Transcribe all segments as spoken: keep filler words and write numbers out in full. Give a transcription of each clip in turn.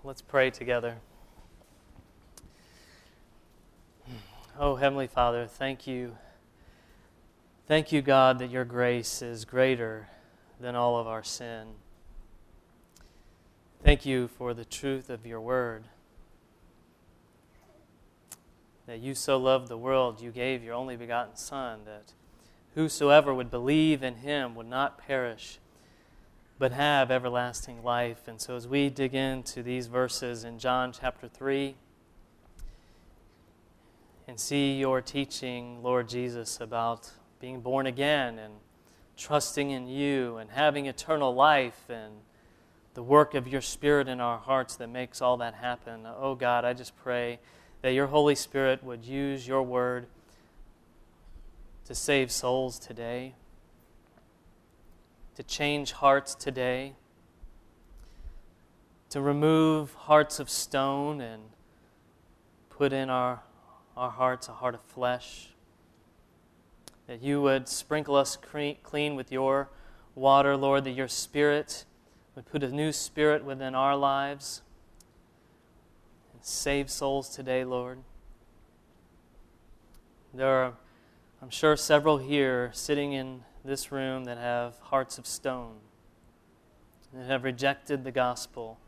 Let's pray together. Oh, Heavenly Father, thank you. Thank you, God, that your grace is greater than all of our sin. Thank you for the truth of your word. That you so loved the world, you gave your only begotten Son, that whosoever would believe in him would not perish, but have everlasting life. And so as we dig into these verses in John chapter three and see your teaching, Lord Jesus, about being born again and trusting in you and having eternal life and the work of your Spirit in our hearts that makes all that happen. Oh God, I just pray that your Holy Spirit would use your word to save souls today, to change hearts today, to remove hearts of stone and put in our, our hearts a heart of flesh, that you would sprinkle us clean with your water, Lord, that your Spirit would put a new spirit within our lives and save souls today, Lord. There are, I'm sure, several here sitting in this room that have hearts of stone, that have rejected the gospel.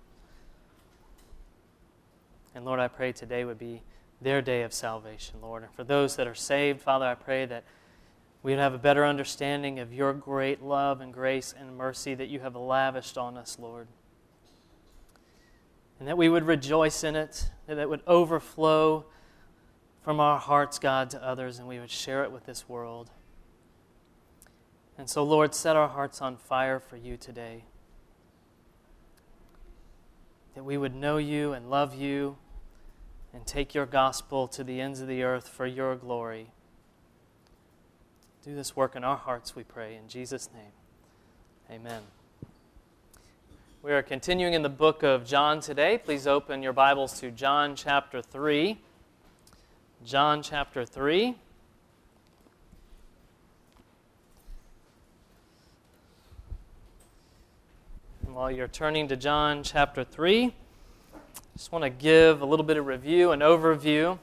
And Lord, I pray today would be their day of salvation, Lord. And for those that are saved, Father, I pray that we would have a better understanding of your great love and grace and mercy that you have lavished on us, Lord. And that we would rejoice in it, that it would overflow from our hearts, God, to others, and we would share it with this world. And so, Lord, set our hearts on fire for you today. That we would know you and love you and take your gospel to the ends of the earth for your glory. Do this work in our hearts, we pray, in Jesus' name. Amen. We are continuing in the book of John today. Please open your Bibles to John chapter three. John chapter three. And while you're turning to John chapter three, I just want to give a little bit of review and overview.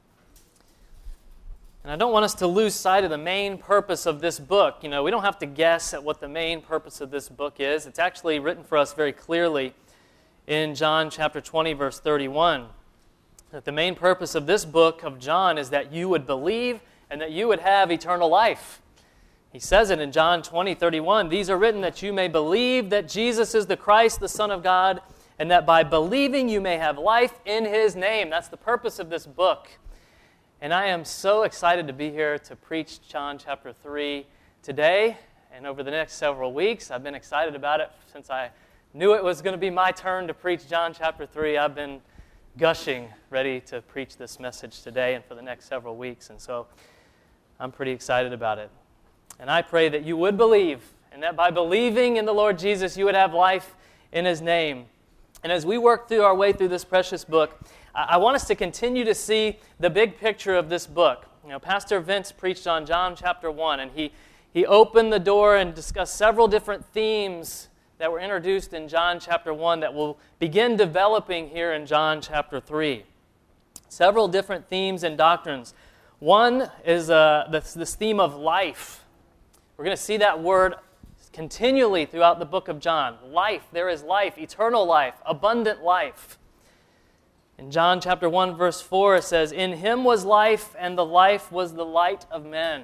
And I don't want us to lose sight of the main purpose of this book. You know, we don't have to guess at what the main purpose of this book is. It's actually written for us very clearly in John chapter twenty, verse thirty-one. That the main purpose of this book of John is that you would believe and that you would have eternal life. He says it in John twenty, thirty-one, "These are written that you may believe that Jesus is the Christ, the Son of God, and that by believing you may have life in His name." That's the purpose of this book. And I am so excited to be here to preach John chapter three today and over the next several weeks. I've been excited about it since I knew it was going to be my turn to preach John chapter three. I've been gushing, ready to preach this message today and for the next several weeks. And so I'm pretty excited about it. And I pray that you would believe, and that by believing in the Lord Jesus, you would have life in His name. And as we work through our way through this precious book, I want us to continue to see the big picture of this book. You know, Pastor Vince preached on John chapter one, and he, he opened the door and discussed several different themes that were introduced in John chapter one that will begin developing here in John chapter three. Several different themes and doctrines. One is uh, this, this theme of life. We're going to see that word continually throughout the book of John. Life, there is life, eternal life, abundant life. In John chapter one, verse four, it says, "In Him was life, and the life was the light of men."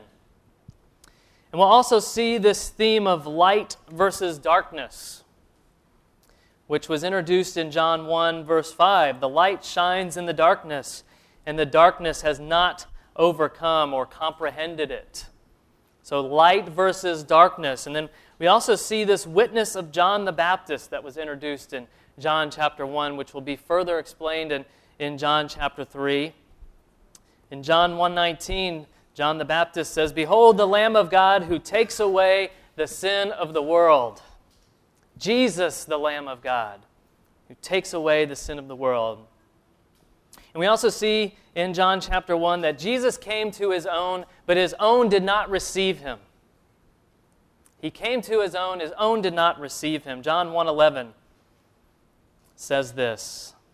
And we'll also see this theme of light versus darkness, which was introduced in John one, verse five. "The light shines in the darkness, and the darkness has not overcome or comprehended it." So light versus darkness. And then we also see this witness of John the Baptist that was introduced in John chapter one, which will be further explained in, in John chapter three. In John one nineteen, John the Baptist says, "Behold the Lamb of God who takes away the sin of the world." Jesus, the Lamb of God, who takes away the sin of the world. And we also see in John chapter one that Jesus came to His own, but His own did not receive Him. He came to His own, His own did not receive Him. John one eleven says this,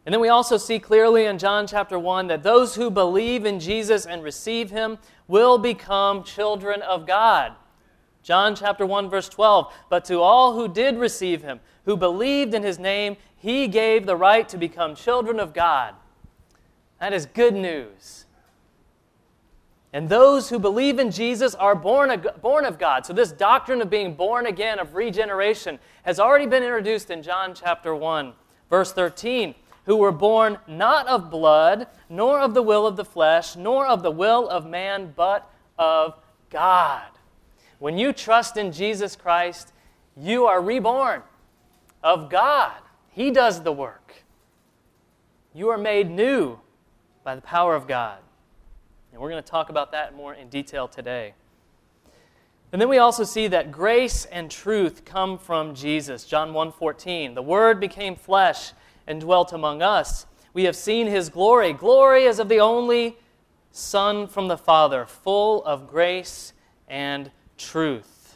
And then we also see clearly in John chapter one that those who believe in Jesus and receive him will become children of God. John chapter one, verse twelve, "But to all who did receive him, who believed in his name, he gave the right to become children of God." That is good news. And those who believe in Jesus are born, born of God. So this doctrine of being born again, of regeneration, has already been introduced in John chapter one, verse thirteen, "Who were born not of blood, nor of the will of the flesh, nor of the will of man, but of God." When you trust in Jesus Christ, you are reborn of God. He does the work. You are made new by the power of God. And we're going to talk about that more in detail today. And then we also see that grace and truth come from Jesus. John one fourteen, "The Word became flesh and dwelt among us. We have seen his glory. Glory as of the only Son from the Father, full of grace and truth."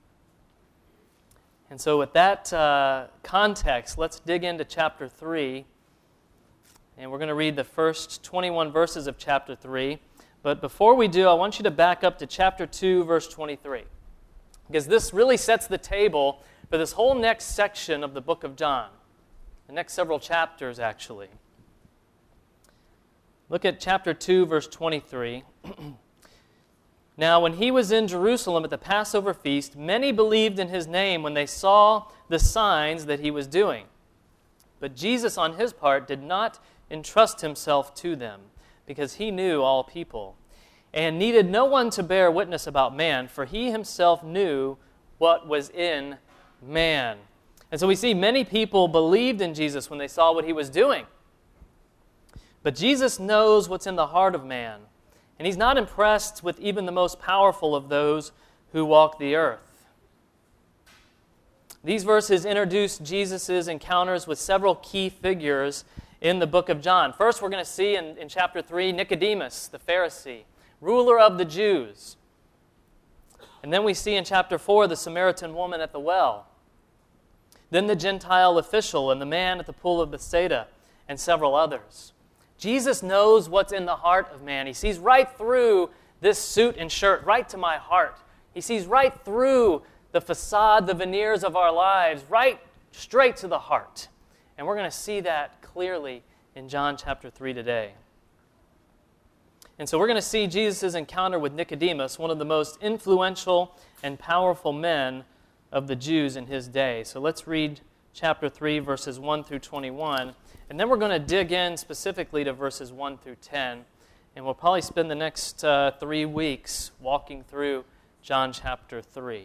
And so with that uh, context, let's dig into chapter three. And we're going to read the first twenty-one verses of chapter three. But before we do, I want you to back up to chapter two, verse twenty-three. Because this really sets the table for this whole next section of the book of John. The next several chapters, actually. Look at chapter two, verse twenty-three. "Now, when he was in Jerusalem at the Passover feast, many believed in his name when they saw the signs that he was doing. But Jesus, on his part, did not entrust himself to them, because he knew all people, and needed no one to bear witness about man, for he himself knew what was in man." And so we see many people believed in Jesus when they saw what he was doing. But Jesus knows what's in the heart of man, and he's not impressed with even the most powerful of those who walk the earth. These verses introduce Jesus' encounters with several key figures in the book of John. First, we're going to see in, in chapter three, Nicodemus, the Pharisee, ruler of the Jews. And then we see in chapter four, the Samaritan woman at the well. Then the Gentile official and the man at the pool of Bethsaida, and several others. Jesus knows what's in the heart of man. He sees right through this suit and shirt, right to my heart. He sees right through the facade, the veneers of our lives, right straight to the heart. And we're going to see that clearly in John chapter three today. And so we're going to see Jesus' encounter with Nicodemus, one of the most influential and powerful men of the Jews in his day. So let's read chapter three, verses one through twenty-one, and then we're going to dig in specifically to verses one through ten, and we'll probably spend the next uh, three weeks walking through John chapter three.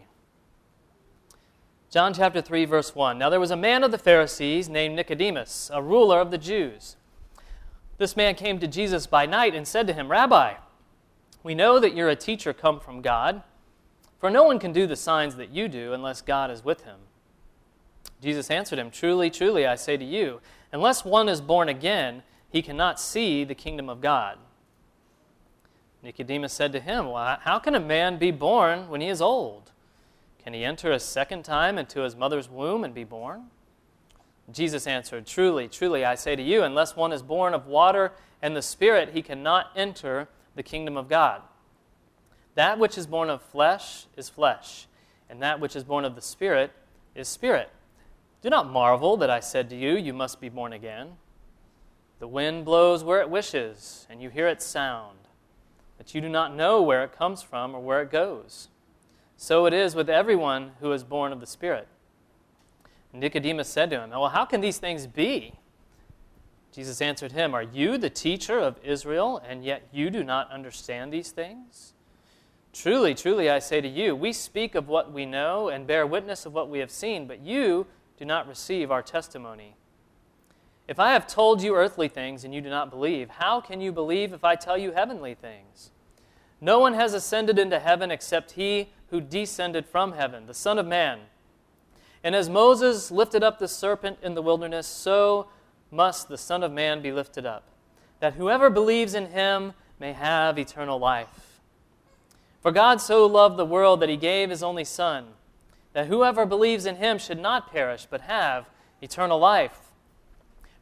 John chapter three, verse one. "Now there was a man of the Pharisees named Nicodemus, a ruler of the Jews. This man came to Jesus by night and said to him, 'Rabbi, we know that you're a teacher come from God, for no one can do the signs that you do unless God is with him.' Jesus answered him, 'Truly, truly, I say to you, unless one is born again, he cannot see the kingdom of God.' Nicodemus said to him, 'Well, how can a man be born when he is old? Can he enter a second time into his mother's womb and be born?' Jesus answered, 'Truly, truly, I say to you, unless one is born of water and the Spirit, he cannot enter the kingdom of God. That which is born of flesh is flesh, and that which is born of the Spirit is spirit. Do not marvel that I said to you, you must be born again. The wind blows where it wishes, and you hear its sound, but you do not know where it comes from or where it goes. So it is with everyone who is born of the Spirit.' Nicodemus said to him, 'Well, how can these things be?' Jesus answered him, 'Are you the teacher of Israel, and yet you do not understand these things? Truly, truly, I say to you, we speak of what we know and bear witness of what we have seen, but you do not receive our testimony. If I have told you earthly things and you do not believe, how can you believe if I tell you heavenly things? No one has ascended into heaven except he who descended from heaven, the Son of Man. And as Moses lifted up the serpent in the wilderness, so must the Son of Man be lifted up, that whoever believes in him may have eternal life. For God so loved the world that he gave his only Son, that whoever believes in him should not perish, but have eternal life.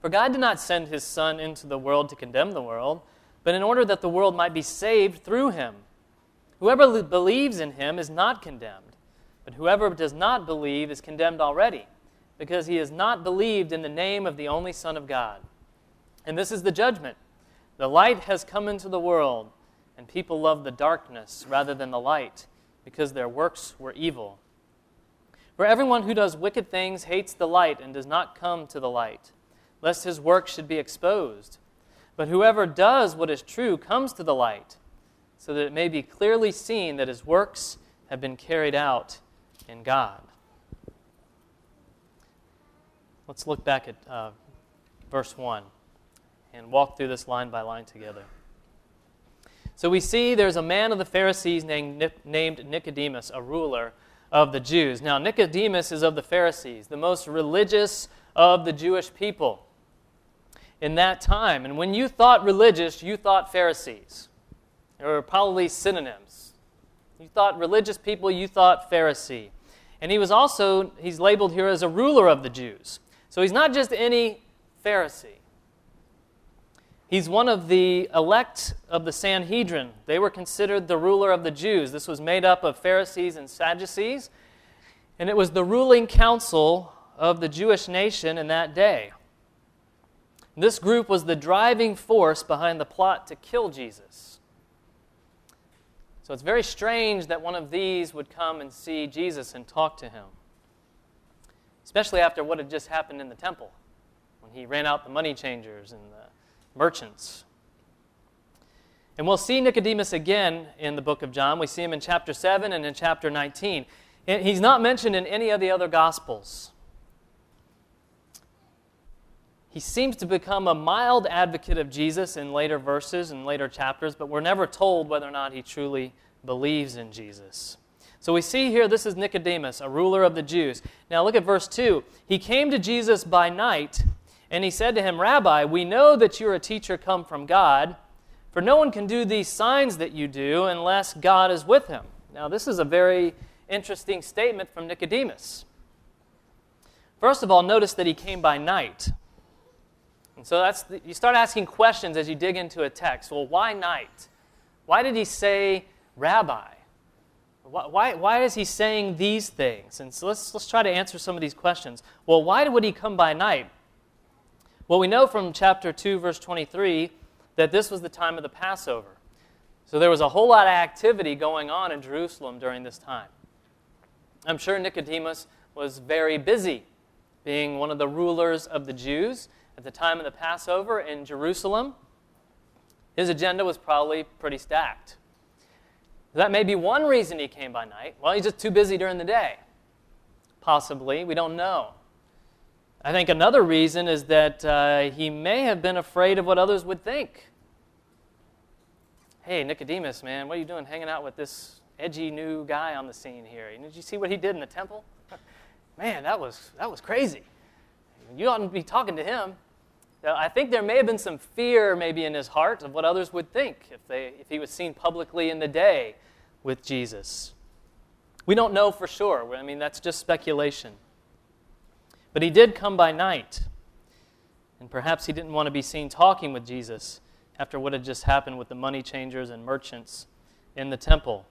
For God did not send his Son into the world to condemn the world, but in order that the world might be saved through him. Whoever believes in him is not condemned, but whoever does not believe is condemned already, because he has not believed in the name of the only Son of God. And this is the judgment. The light has come into the world, and people love the darkness rather than the light, because their works were evil. For everyone who does wicked things hates the light and does not come to the light, lest his work should be exposed. But whoever does what is true comes to the light, so that it may be clearly seen that his works have been carried out in God. Let's look back at uh, verse one and walk through this line by line together. So we see there's a man of the Pharisees named, named Nicodemus, a ruler of the Jews. Now, Nicodemus is of the Pharisees, the most religious of the Jewish people in that time. And when you thought religious, you thought Pharisees. There were probably synonyms. You thought religious people, you thought Pharisee. And he was also, he's labeled here as a ruler of the Jews. So he's not just any Pharisee. He's one of the elect of the Sanhedrin. They were considered the ruler of the Jews. This was made up of Pharisees and Sadducees, and it was the ruling council of the Jewish nation in that day. This group was the driving force behind the plot to kill Jesus. So it's very strange that one of these would come and see Jesus and talk to him, especially after what had just happened in the temple, when he ran out the money changers and the merchants. And we'll see Nicodemus again in the book of John. We see him in chapter seven and in chapter nineteen. He's not mentioned in any of the other Gospels. He seems to become a mild advocate of Jesus in later verses and later chapters, but we're never told whether or not he truly believes in Jesus. So we see here, this is Nicodemus, a ruler of the Jews. Now look at verse two. He came to Jesus by night, and he said to him, "Rabbi, we know that you are a teacher come from God, for no one can do these signs that you do unless God is with him." Now this is a very interesting statement from Nicodemus. First of all, notice that he came by night. And so that's the, you start asking questions as you dig into a text. Well, why night? Why did he say rabbi? Why, why, why is he saying these things? And so let's, let's try to answer some of these questions. Well, why would he come by night? Well, we know from chapter two, verse twenty-three, that this was the time of the Passover. So there was a whole lot of activity going on in Jerusalem during this time. I'm sure Nicodemus was very busy, being one of the rulers of the Jews at the time of the Passover in Jerusalem. His agenda was probably pretty stacked. That may be one reason he came by night. Well, he's just too busy during the day. Possibly. We don't know. I think another reason is that uh, he may have been afraid of what others would think. Hey, Nicodemus, man, what are you doing hanging out with this edgy new guy on the scene here? Did you see what he did in the temple? Man, that was that was crazy. You oughtn't be talking to him. I think there may have been some fear maybe in his heart of what others would think if they if he was seen publicly in the day with Jesus. We don't know for sure. I mean, that's just speculation. But he did come by night. And perhaps he didn't want to be seen talking with Jesus after what had just happened with the money changers and merchants in the temple.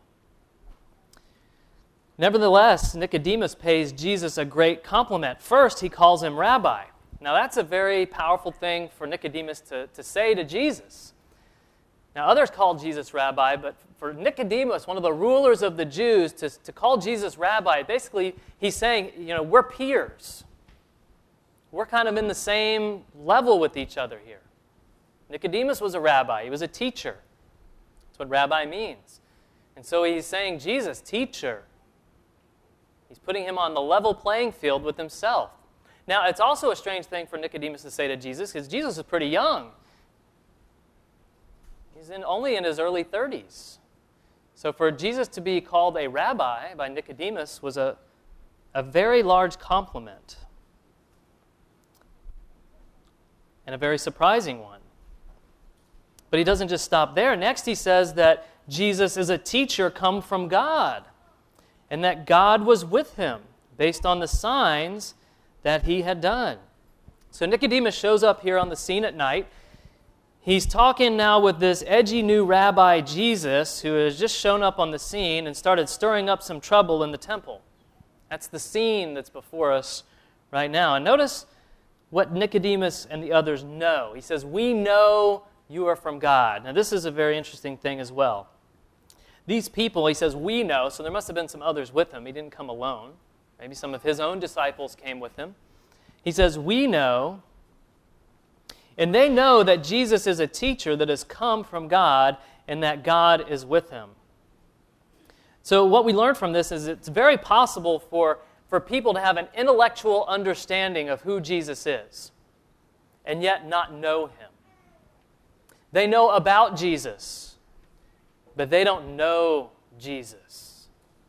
Nevertheless, Nicodemus pays Jesus a great compliment. First, he calls him rabbi. Now, that's a very powerful thing for Nicodemus to, to say to Jesus. Now, others called Jesus rabbi, but for Nicodemus, one of the rulers of the Jews, to, to call Jesus rabbi, basically, he's saying, you know, we're peers. We're kind of in the same level with each other here. Nicodemus was a rabbi. He was a teacher. That's what rabbi means. And so he's saying, Jesus, teacher. He's putting him on the level playing field with himself. Now, it's also a strange thing for Nicodemus to say to Jesus, because Jesus is pretty young. He's in, only in his early thirties. So for Jesus to be called a rabbi by Nicodemus was a, a very large compliment. And a very surprising one. But he doesn't just stop there. Next he says that Jesus is a teacher come from God, and that God was with him based on the signs that he had done. So Nicodemus shows up here on the scene at night. He's talking now with this edgy new rabbi, Jesus, who has just shown up on the scene and started stirring up some trouble in the temple. That's the scene that's before us right now. And notice what Nicodemus and the others know. He says, "We know you are from God." Now this is a very interesting thing as well. These people, he says, "we know," so there must have been some others with him. He didn't come alone. Maybe some of his own disciples came with him. He says, "We know," and they know that Jesus is a teacher that has come from God and that God is with him. So what we learn from this is it's very possible for, for people to have an intellectual understanding of who Jesus is and yet not know him. They know about Jesus, but they don't know Jesus.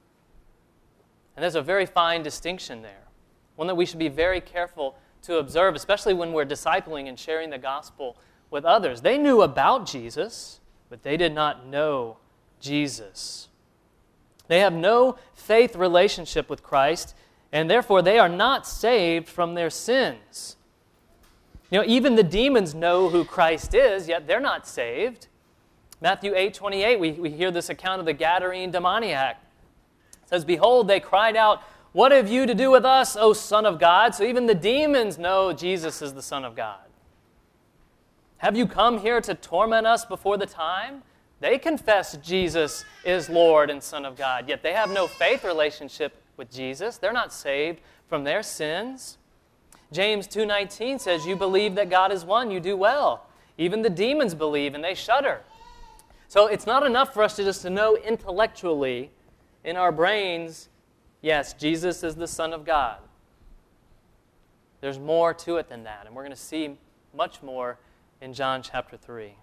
And there's a very fine distinction there, one that we should be very careful to observe, especially when we're discipling and sharing the gospel with others. They knew about Jesus, but they did not know Jesus. They have no faith relationship with Christ, and therefore they are not saved from their sins. You know, even the demons know who Christ is, yet they're not saved. Matthew eight twenty-eight, we, we hear this account of the Gadarene demoniac. It says, "Behold, they cried out, 'What have you to do with us, O Son of God?'" So even the demons know Jesus is the Son of God. "Have you come here to torment us before the time?" They confess Jesus is Lord and Son of God, yet they have no faith relationship with Jesus. They're not saved from their sins. James two nineteen says, "You believe that God is one, you do well. Even the demons believe and they shudder." So it's not enough for us to just to know intellectually in our brains, yes, Jesus is the Son of God. There's more to it than that, and we're going to see much more in John chapter three.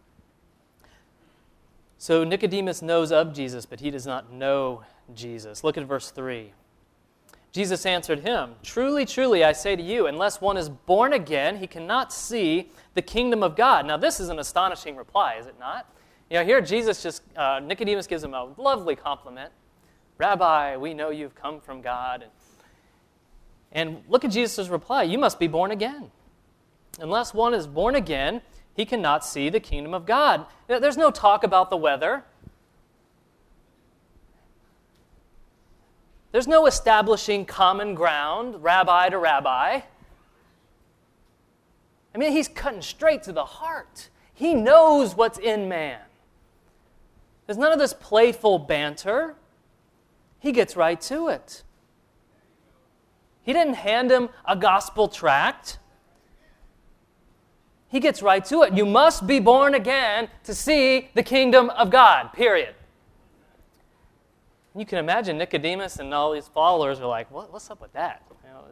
So Nicodemus knows of Jesus, but he does not know Jesus. Look at verse three. Jesus answered him, "Truly, truly, I say to you, unless one is born again, he cannot see the kingdom of God." Now, this is an astonishing reply, is it not? You know, here Jesus just, uh, Nicodemus gives him a lovely compliment. "Rabbi, we know you've come from God." And, and look at Jesus' reply. "You must be born again. Unless one is born again, he cannot see the kingdom of God." There's no talk about the weather. There's no establishing common ground, rabbi to rabbi. I mean, he's cutting straight to the heart. He knows what's in man. There's none of this playful banter. He gets right to it. He didn't hand him a gospel tract. He gets right to it. You must be born again to see the kingdom of God, period. You can imagine Nicodemus and all these followers are like, what, what's up with that? You know,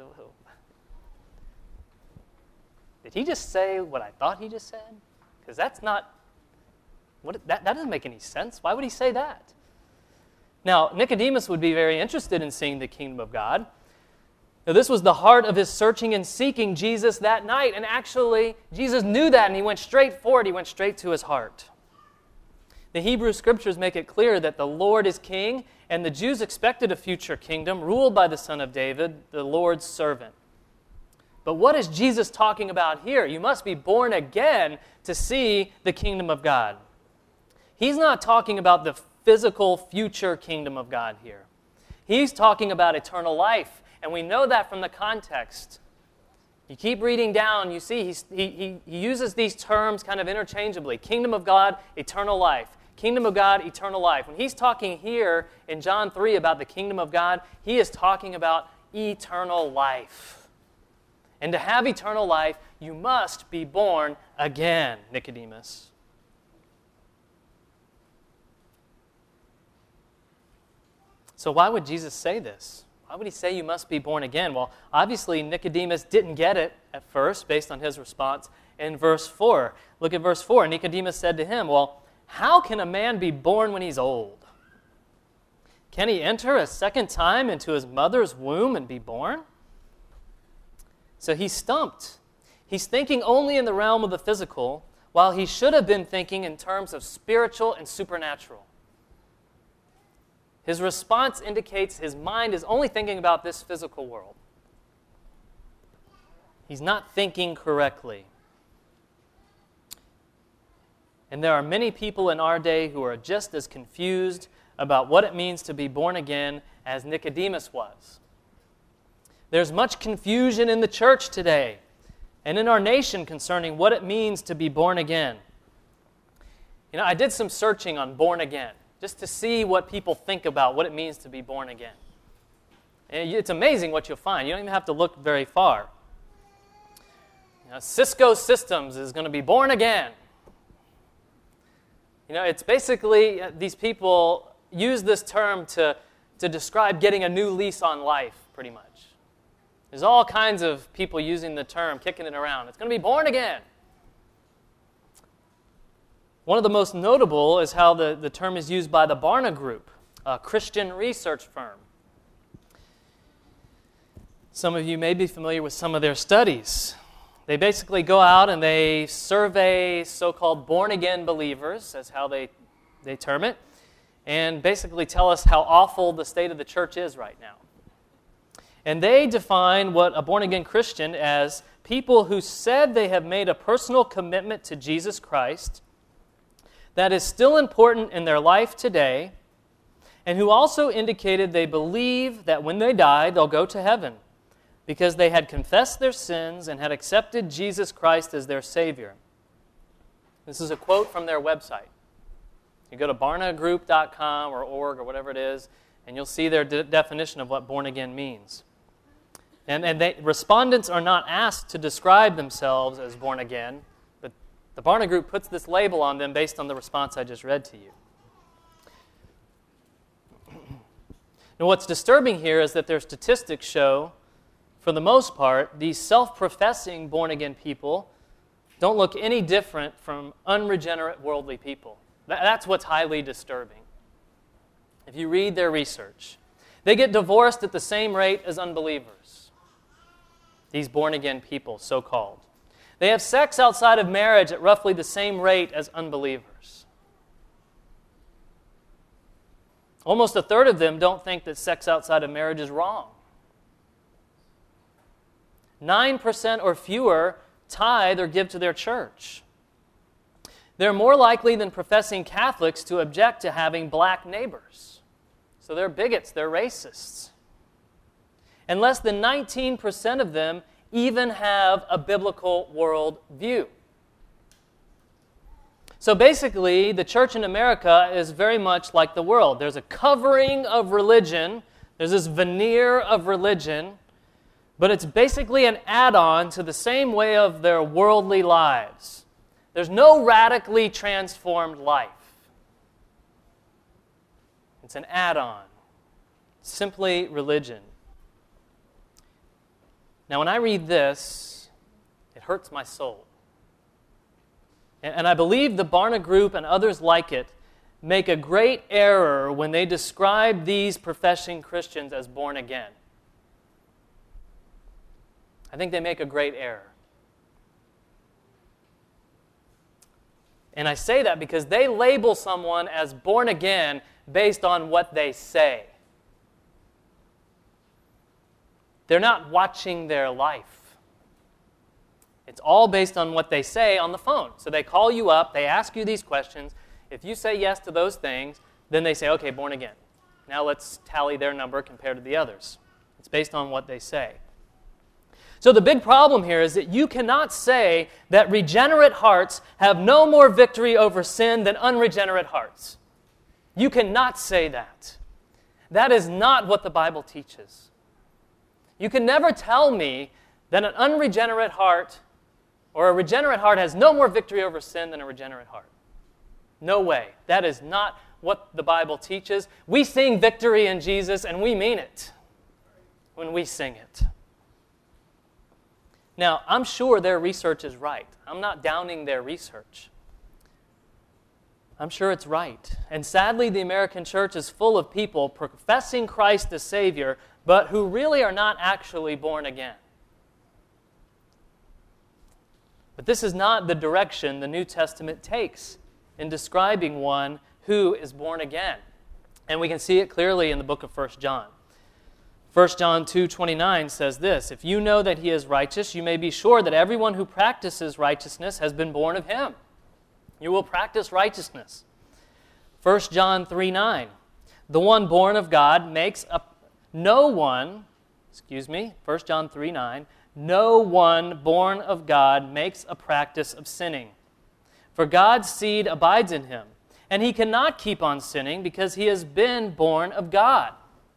did he just say what I thought he just said? Because that's not, what, that, that doesn't make any sense. Why would he say that? Now, Nicodemus would be very interested in seeing the kingdom of God. Now, this was the heart of his searching and seeking Jesus that night, and actually, Jesus knew that, and he went straight for it. He went straight to his heart. The Hebrew Scriptures make it clear that the Lord is king, and the Jews expected a future kingdom ruled by the Son of David, the Lord's servant. But what is Jesus talking about here? You must be born again to see the kingdom of God. He's not talking about the physical future kingdom of God here. He's talking about eternal life, and we know that from the context. You keep reading down, you see he's, he, he, he uses these terms kind of interchangeably. Kingdom of God, eternal life. Kingdom of God, eternal life. When he's talking here in John three about the kingdom of God, he is talking about eternal life. And to have eternal life, you must be born again, Nicodemus. So why would Jesus say this? Why would he say you must be born again? Well, obviously Nicodemus didn't get it at first based on his response in verse four. Look at verse four. Nicodemus said to him, well, how can a man be born when he's old? Can he enter a second time into his mother's womb and be born? So he's stumped. He's thinking only in the realm of the physical, while he should have been thinking in terms of spiritual and supernatural. His response indicates his mind is only thinking about this physical world. He's not thinking correctly. And there are many people in our day who are just as confused about what it means to be born again as Nicodemus was. There's much confusion in the church today and in our nation concerning what it means to be born again. You know, I did some searching on born again just to see what people think about what it means to be born again. And it's amazing what you'll find. You don't even have to look very far. You know, Cisco Systems is going to be born again. You know, it's basically, uh, these people use this term to, to describe getting a new lease on life, pretty much. There's all kinds of people using the term, kicking it around. It's going to be born again. One of the most notable is how the, the term is used by the Barna Group, a Christian research firm. Some of you may be familiar with some of their studies. They basically go out and they survey so-called born-again believers, that's how they, they term it, and basically tell us how awful the state of the church is right now. And they define what a born-again Christian as people who said they have made a personal commitment to Jesus Christ that is still important in their life today, and who also indicated they believe that when they die, they'll go to heaven because they had confessed their sins and had accepted Jesus Christ as their Savior. This is a quote from their website. You go to barna group dot com or org or whatever it is, and you'll see their de- definition of what born again means. And, and they, respondents are not asked to describe themselves as born again, but the Barna Group puts this label on them based on the response I just read to you. Now, what's disturbing here is that their statistics show, for the most part, these self-professing born-again people don't look any different from unregenerate worldly people. That's what's highly disturbing. If you read their research, they get divorced at the same rate as unbelievers. These born-again people, so-called. They have sex outside of marriage at roughly the same rate as unbelievers. Almost a third of them don't think that sex outside of marriage is wrong. nine percent or fewer tithe or give to their church. They're more likely than professing Catholics to object to having black neighbors. So they're bigots, they're racists. And less than nineteen percent of them even have a biblical world view. So basically, the church in America is very much like the world. There's a covering of religion, there's this veneer of religion, but it's basically an add-on to the same way of their worldly lives. There's no radically transformed life. It's an add-on. Simply religion. Now, when I read this, it hurts my soul. And I believe the Barna Group and others like it make a great error when they describe these professing Christians as born again. I think they make a great error. And I say that because they label someone as born again based on what they say. They're not watching their life. It's all based on what they say on the phone. So they call you up, they ask you these questions. If you say yes to those things, then they say, okay, born again. Now let's tally their number compared to the others. It's based on what they say. So the big problem here is that you cannot say that regenerate hearts have no more victory over sin than unregenerate hearts. You cannot say that. That is not what the Bible teaches. You can never tell me that an unregenerate heart or a regenerate heart has no more victory over sin than a regenerate heart. No way. That is not what the Bible teaches. We sing victory in Jesus, and we mean it when we sing it. Now, I'm sure their research is right. I'm not downing their research. I'm sure it's right. And sadly, the American church is full of people professing Christ as Savior, but who really are not actually born again. But this is not the direction the New Testament takes in describing one who is born again. And we can see it clearly in the book of First John. First John two twenty-nine says this, "If you know that he is righteous, you may be sure that everyone who practices righteousness has been born of him." You will practice righteousness. First John three nine, "The one born of God makes a no one, excuse me, First John three nine, no one born of God makes a practice of sinning. For God's seed abides in him, and he cannot keep on sinning because he has been born of God."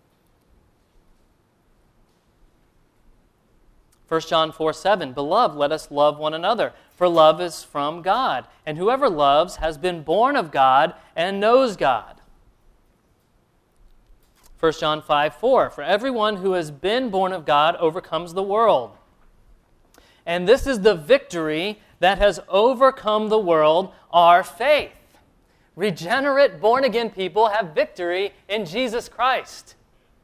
First John four seven, "Beloved, let us love one another, for love is from God, and whoever loves has been born of God and knows God." First John five four, "For everyone who has been born of God overcomes the world. And this is the victory that has overcome the world, our faith." Regenerate, born-again people have victory in Jesus Christ.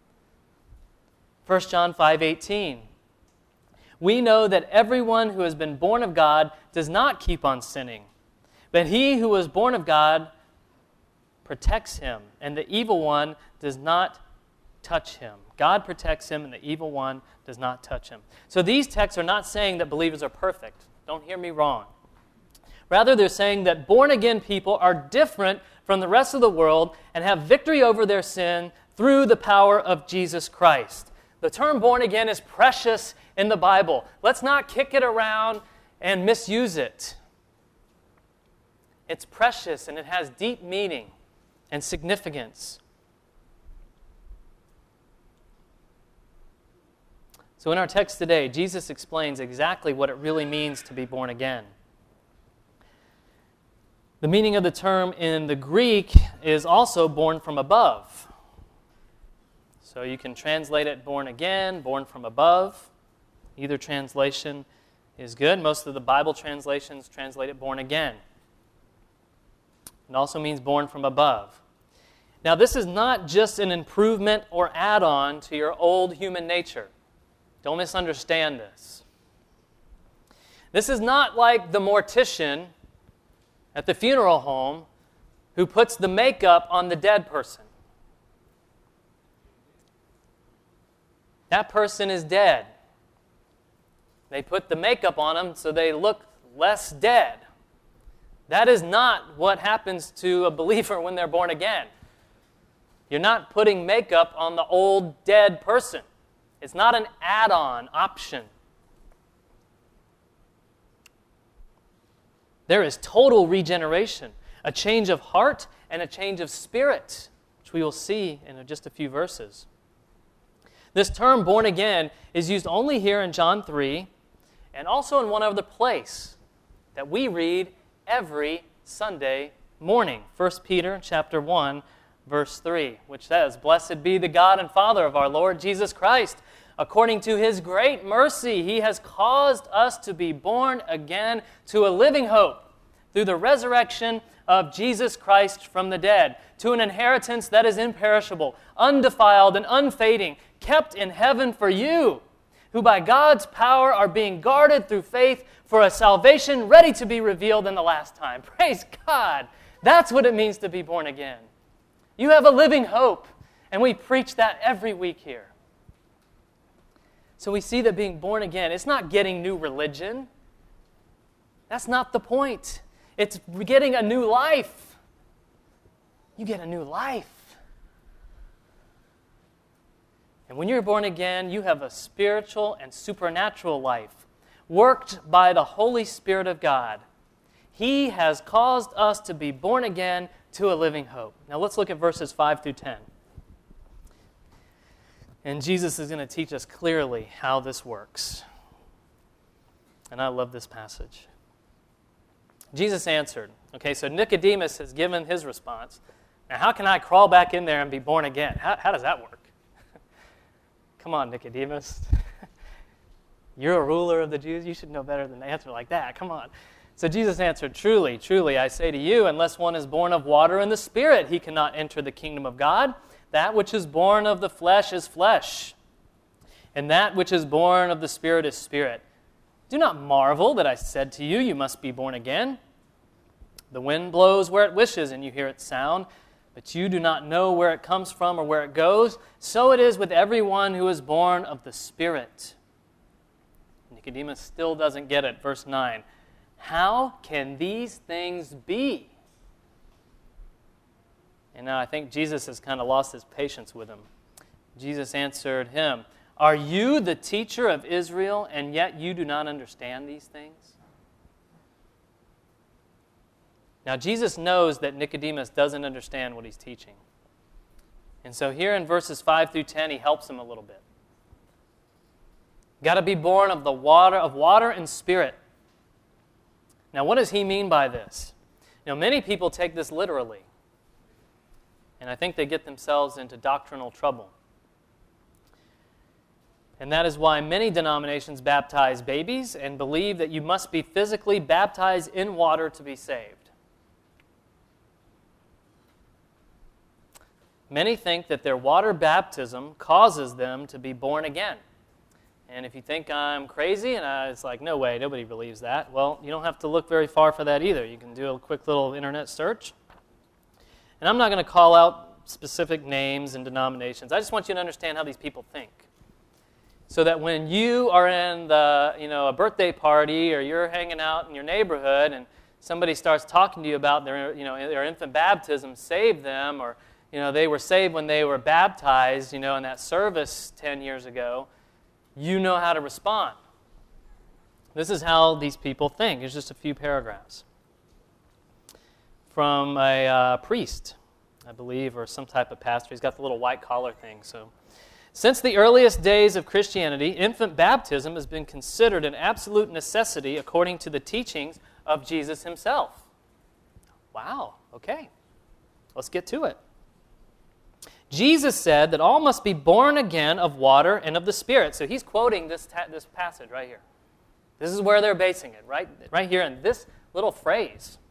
First John five eighteen, "We know that everyone who has been born of God does not keep on sinning, but he who was born of God protects him, and the evil one does not touch him." God protects him, and the evil one does not touch him. So these texts are not saying that believers are perfect. Don't hear me wrong. Rather, they're saying that born-again people are different from the rest of the world and have victory over their sin through the power of Jesus Christ. The term born again is precious in the Bible. Let's not kick it around and misuse it. It's precious and it has deep meaning and significance. So in our text today, Jesus explains exactly what it really means to be born again. The meaning of the term in the Greek is also born from above. So you can translate it born again, born from above. Either translation is good. Most of the Bible translations translate it born again. It also means born from above. Now, this is not just an improvement or add-on to your old human nature. Don't misunderstand this. This is not like the mortician at the funeral home who puts the makeup on the dead person. That person is dead. They put the makeup on them so they look less dead. That is not what happens to a believer when they're born again. You're not putting makeup on the old dead person. It's not an add-on option. There is total regeneration, a change of heart and a change of spirit, which we will see in just a few verses. This term, born again, is used only here in John three and also in one other place that we read every Sunday morning. First Peter chapter one, verse three, which says, "Blessed be the God and Father of our Lord Jesus Christ. According to his great mercy, he has caused us to be born again to a living hope through the resurrection of Jesus Christ from the dead, to an inheritance that is imperishable, undefiled, and unfading, kept in heaven for you, who by God's power are being guarded through faith for a salvation ready to be revealed in the last time." Praise God! That's what it means to be born again. You have a living hope, and we preach that every week here. So we see that being born again, it's not getting new religion. That's not the point. It's getting a new life. You get a new life. And when you're born again, you have a spiritual and supernatural life, worked by the Holy Spirit of God. He has caused us to be born again to a living hope. Now let's look at verses five through ten. And Jesus is going to teach us clearly how this works. And I love this passage. Jesus answered. Okay, so Nicodemus has given his response. Now, how can I crawl back in there and be born again? How, how does that work? Come on, Nicodemus. You're a ruler of the Jews. You should know better than to answer like that. Come on. So Jesus answered, "Truly, truly, I say to you, unless one is born of water and the Spirit, he cannot enter the kingdom of God. That which is born of the flesh is flesh, and that which is born of the Spirit is spirit. Do not marvel that I said to you, you must be born again. The wind blows where it wishes, and you hear its sound, but you do not know where it comes from or where it goes. So it is with everyone who is born of the Spirit." Nicodemus still doesn't get it. Verse nine. "How can these things be?" And now I think Jesus has kind of lost his patience with him. Jesus answered him, "Are you the teacher of Israel, and yet you do not understand these things?" Now Jesus knows that Nicodemus doesn't understand what he's teaching. And so here in verses five through ten, he helps him a little bit. Got to be born of the water, of water and spirit. Now what does he mean by this? You know, many people take this literally. And I think they get themselves into doctrinal trouble. And that is why many denominations baptize babies and believe that you must be physically baptized in water to be saved. Many think that their water baptism causes them to be born again. And if you think I'm crazy, and I, it's like, no way, nobody believes that. Well, you don't have to look very far for that either. You can do a quick little internet search. And I'm not going to call out specific names and denominations. I just want you to understand how these people think. So that when you are in the, you know, a birthday party or you're hanging out in your neighborhood and somebody starts talking to you about their, you know, their infant baptism saved them, or, you know, they were saved when they were baptized, you know, in that service ten years ago, you know how to respond. This is how these people think. It's just a few paragraphs. From a uh, priest, I believe, or some type of pastor. He's got the little white collar thing. So, since the earliest days of Christianity, infant baptism has been considered an absolute necessity according to the teachings of Jesus himself. Wow, okay. Let's get to it. Jesus said that all must be born again of water and of the Spirit. So he's quoting this ta- this passage right here. This is where they're basing it, right, right here in this little phrase.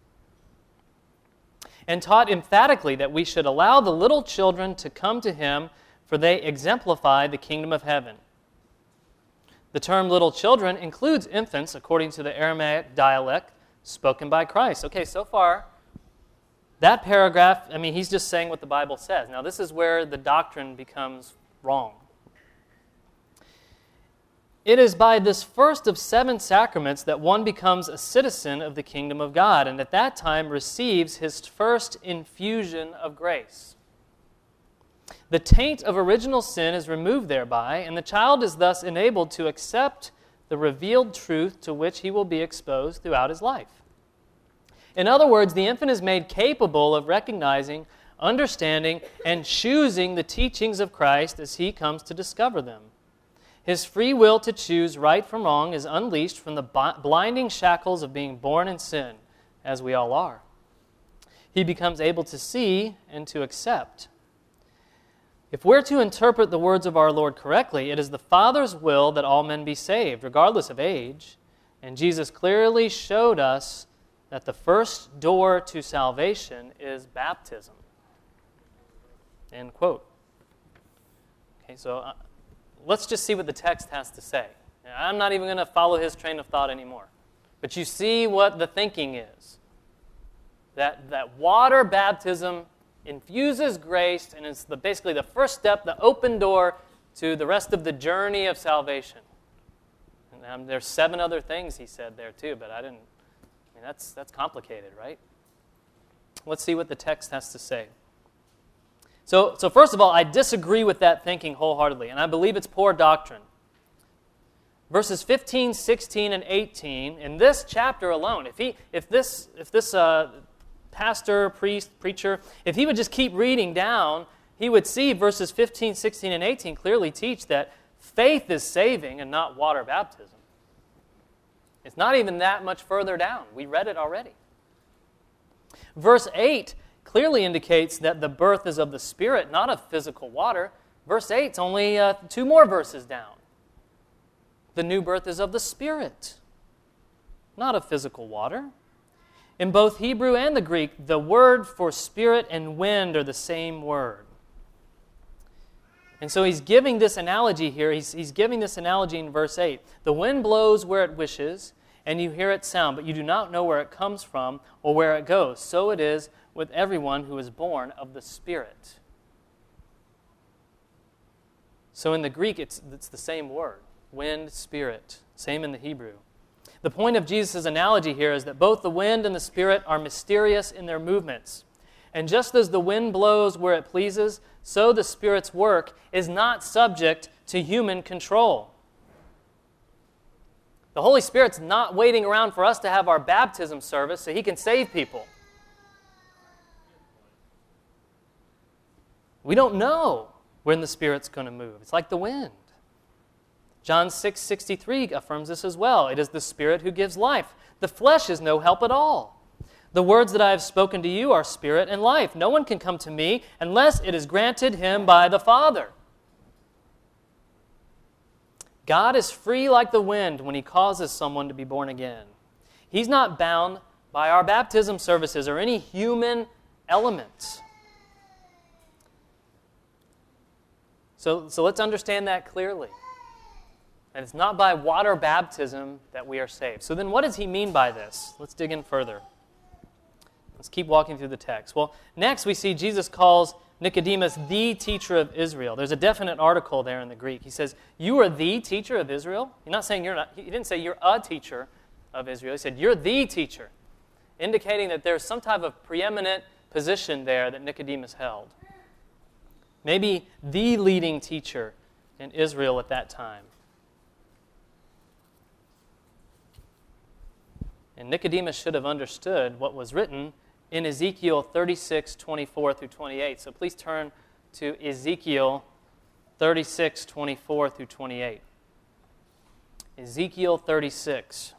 And taught emphatically that we should allow the little children to come to him, for they exemplify the kingdom of heaven. The term little children includes infants according to the Aramaic dialect spoken by Christ. Okay, so far, that paragraph, I mean, he's just saying what the Bible says. Now, this is where the doctrine becomes wrong. It is by this first of seven sacraments that one becomes a citizen of the kingdom of God, and at that time receives his first infusion of grace. The taint of original sin is removed thereby, and the child is thus enabled to accept the revealed truth to which he will be exposed throughout his life. In other words, the infant is made capable of recognizing, understanding, and choosing the teachings of Christ as he comes to discover them. His free will to choose right from wrong is unleashed from the blinding shackles of being born in sin, as we all are. He becomes able to see and to accept. If we're to interpret the words of our Lord correctly, it is the Father's will that all men be saved, regardless of age. And Jesus clearly showed us that the first door to salvation is baptism. End quote. Okay, so uh, let's just see what the text has to say. Now, I'm not even going to follow his train of thought anymore. But you see what the thinking is. That, that water baptism infuses grace, and it's the, basically the first step, the open door to the rest of the journey of salvation. And um, there's seven other things he said there too, but I didn't, I mean, that's, that's complicated, right? Let's see what the text has to say. So, so first of all, I disagree with that thinking wholeheartedly, and I believe it's poor doctrine. Verses fifteen, sixteen, and eighteen, in this chapter alone, if he, if this, if this uh, pastor, priest, preacher, if he would just keep reading down, he would see verses fifteen, sixteen, and eighteen clearly teach that faith is saving and not water baptism. It's not even that much further down. We read it already. Verse eight clearly indicates that the birth is of the Spirit, not of physical water. Verse eight is only uh, two more verses down. The new birth is of the Spirit, not of physical water. In both Hebrew and the Greek, the word for spirit and wind are the same word. And so he's giving this analogy here. He's, he's giving this analogy in verse eight. The wind blows where it wishes, and you hear its sound, but you do not know where it comes from or where it goes. So it is with everyone who is born of the Spirit. So in the Greek, it's, it's the same word, wind, spirit, same in the Hebrew. The point of Jesus' analogy here is that both the wind and the Spirit are mysterious in their movements. And just as the wind blows where it pleases, so the Spirit's work is not subject to human control. The Holy Spirit's not waiting around for us to have our baptism service so He can save people. We don't know when the Spirit's going to move. It's like the wind. John six sixty-three affirms this as well. It is the Spirit who gives life. The flesh is no help at all. The words that I have spoken to you are spirit and life. No one can come to me unless it is granted him by the Father. God is free like the wind when He causes someone to be born again. He's not bound by our baptism services or any human elements. So, so let's understand that clearly. And it's not by water baptism that we are saved. So then what does He mean by this? Let's dig in further. Let's keep walking through the text. Well, next we see Jesus calls Nicodemus the teacher of Israel. There's a definite article there in the Greek. He says, you are the teacher of Israel? You're not saying you're not. He didn't say you're a teacher of Israel. He said, you're the teacher, indicating that there's some type of preeminent position there that Nicodemus held. Maybe the leading teacher in Israel at that time. And Nicodemus should have understood what was written in Ezekiel thirty-six, twenty-four through twenty-eight. So please turn to Ezekiel thirty-six, twenty-four through twenty-eight. Ezekiel thirty-six.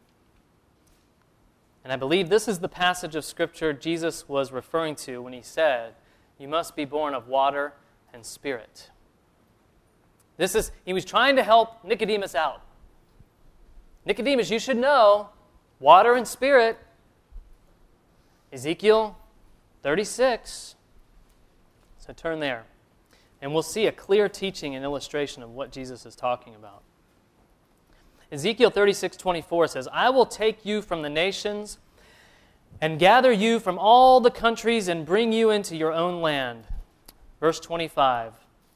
And I believe this is the passage of Scripture Jesus was referring to when He said, you must be born of water and Spirit. This is, He was trying to help Nicodemus out. Nicodemus, you should know, water and Spirit. Ezekiel thirty-six. So turn there. And we'll see a clear teaching and illustration of what Jesus is talking about. Ezekiel thirty-six, twenty-four says, I will take you from the nations and gather you from all the countries and bring you into your own land. Verse twenty-five.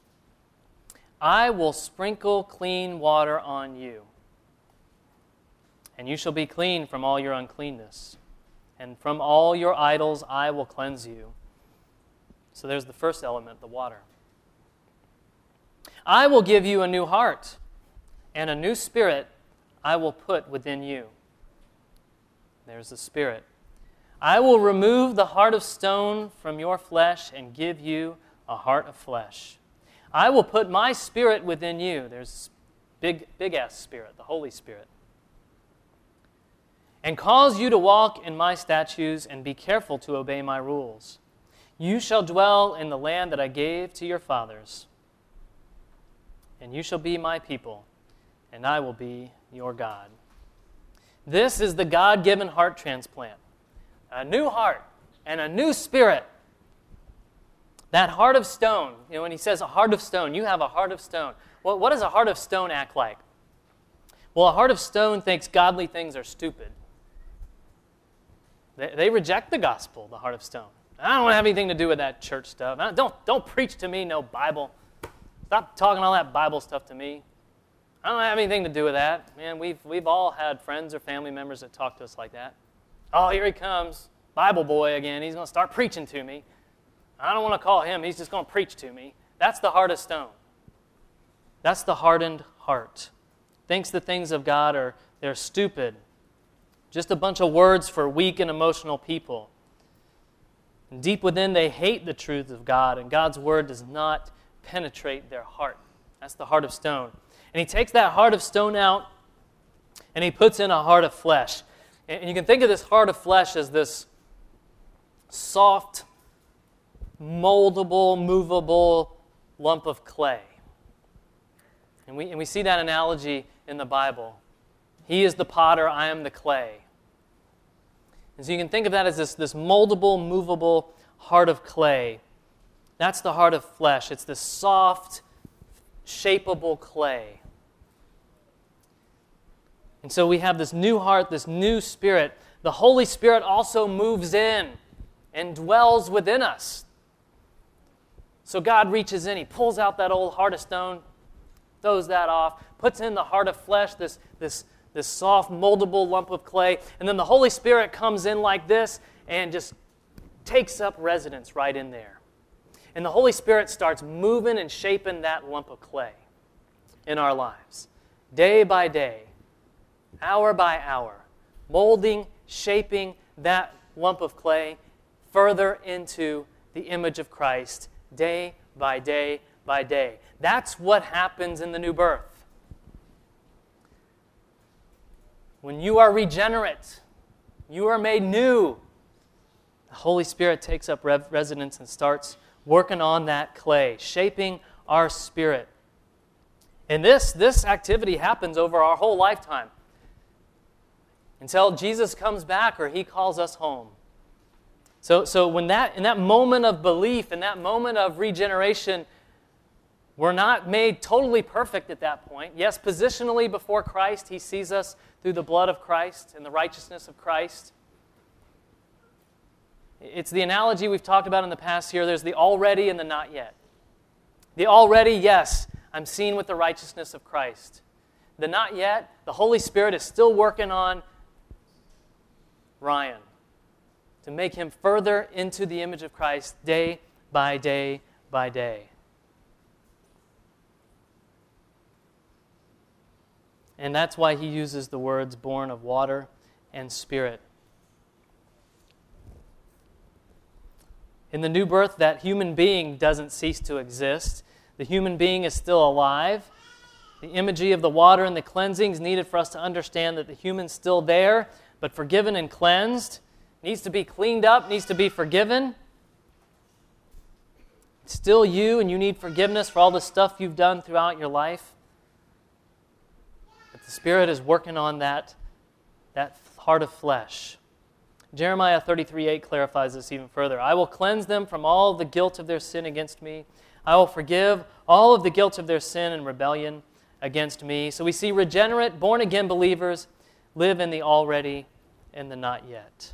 I will sprinkle clean water on you, and you shall be clean from all your uncleanness. And from all your idols I will cleanse you. So there's the first element, the water. I will give you a new heart, and a new spirit I will put within you. There's the Spirit. I will remove the heart of stone from your flesh and give you a heart of flesh. I will put my Spirit within you. There's big, big-ass Spirit, the Holy Spirit. And cause you to walk in my statutes and be careful to obey my rules. You shall dwell in the land that I gave to your fathers, and you shall be my people, and I will be your God. This is the God-given heart transplant. A new heart and a new spirit. That heart of stone, you know, when He says a heart of stone, you have a heart of stone. Well, what does a heart of stone act like? Well, a heart of stone thinks godly things are stupid. They, they reject the gospel, the heart of stone. I don't want to have anything to do with that church stuff. I don't, don't preach to me no Bible. Stop talking all that Bible stuff to me. I don't have anything to do with that. Man, we've, we've all had friends or family members that talk to us like that. Oh, here he comes, Bible boy again. He's going to start preaching to me. I don't want to call him. He's just going to preach to me. That's the heart of stone. That's the hardened heart. Thinks the things of God are they're stupid. Just a bunch of words for weak and emotional people. And deep within, they hate the truth of God, and God's word does not penetrate their heart. That's the heart of stone. And He takes that heart of stone out, and He puts in a heart of flesh. And you can think of this heart of flesh as this soft, moldable, movable lump of clay. And we, and we see that analogy in the Bible. He is the potter, I am the clay. And so you can think of that as this, this moldable, movable heart of clay. That's the heart of flesh. It's this soft, shapeable clay. And so we have this new heart, this new spirit. The Holy Spirit also moves in and dwells within us. So God reaches in, He pulls out that old heart of stone, throws that off, puts in the heart of flesh, this, this, this soft, moldable lump of clay, and then the Holy Spirit comes in like this and just takes up residence right in there. And the Holy Spirit starts moving and shaping that lump of clay in our lives, day by day, hour by hour, molding, shaping that lump of clay further into the image of Christ, day by day by day. That's what happens in the new birth. When you are regenerate, you are made new, the Holy Spirit takes up rev- residence and starts working on that clay, shaping our spirit. And this, this activity happens over our whole lifetime until Jesus comes back or He calls us home. So, so when that in that moment of belief, in that moment of regeneration, we're not made totally perfect at that point. Yes, positionally before Christ, He sees us through the blood of Christ and the righteousness of Christ. It's the analogy we've talked about in the past here. There's the already and the not yet. The already, yes, I'm seen with the righteousness of Christ. The not yet, the Holy Spirit is still working on Ryan to make him further into the image of Christ day by day by day. And that's why He uses the words born of water and Spirit. In the new birth, that human being doesn't cease to exist. The human being is still alive. The imagery of the water and the cleansing is needed for us to understand that the human's still there, but forgiven and cleansed. Needs to be cleaned up, needs to be forgiven. It's still you, and you need forgiveness for all the stuff you've done throughout your life. But the Spirit is working on that, that heart of flesh. Jeremiah thirty-three eight clarifies this even further. I will cleanse them from all the guilt of their sin against me. I will forgive all of the guilt of their sin and rebellion against me. So we see regenerate, born-again believers live in the already and the not yet.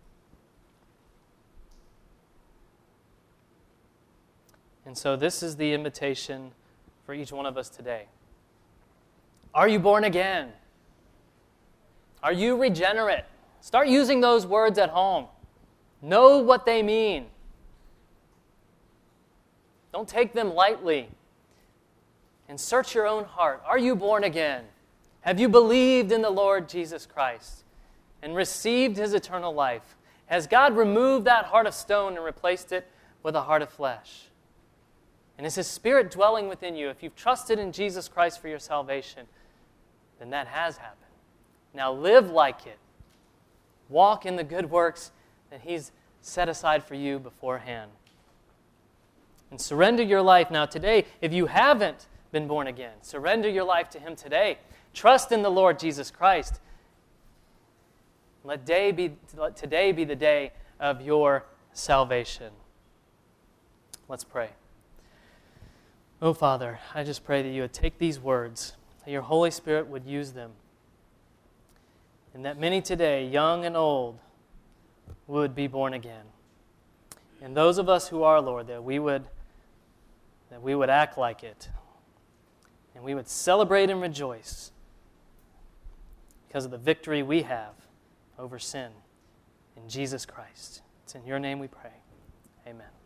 And so this is the invitation for each one of us today. Are you born again? Are you regenerate? Start using those words at home. Know what they mean. Don't take them lightly. And search your own heart. Are you born again? Have you believed in the Lord Jesus Christ and received His eternal life? Has God removed that heart of stone and replaced it with a heart of flesh? And is His Spirit dwelling within you? If you've trusted in Jesus Christ for your salvation, then that has happened. Now live like it. Walk in the good works that He's set aside for you beforehand. And surrender your life. Now today, if you haven't been born again, surrender your life to Him today. Trust in the Lord Jesus Christ. Let day be, let today be the day of your salvation. Let's pray. Oh, Father, I just pray that You would take these words, that Your Holy Spirit would use them, and that many today, young and old, would be born again. And those of us who are, Lord, that we would, that we would act like it, and we would celebrate and rejoice because of the victory we have over sin in Jesus Christ. It's in Your name we pray. Amen.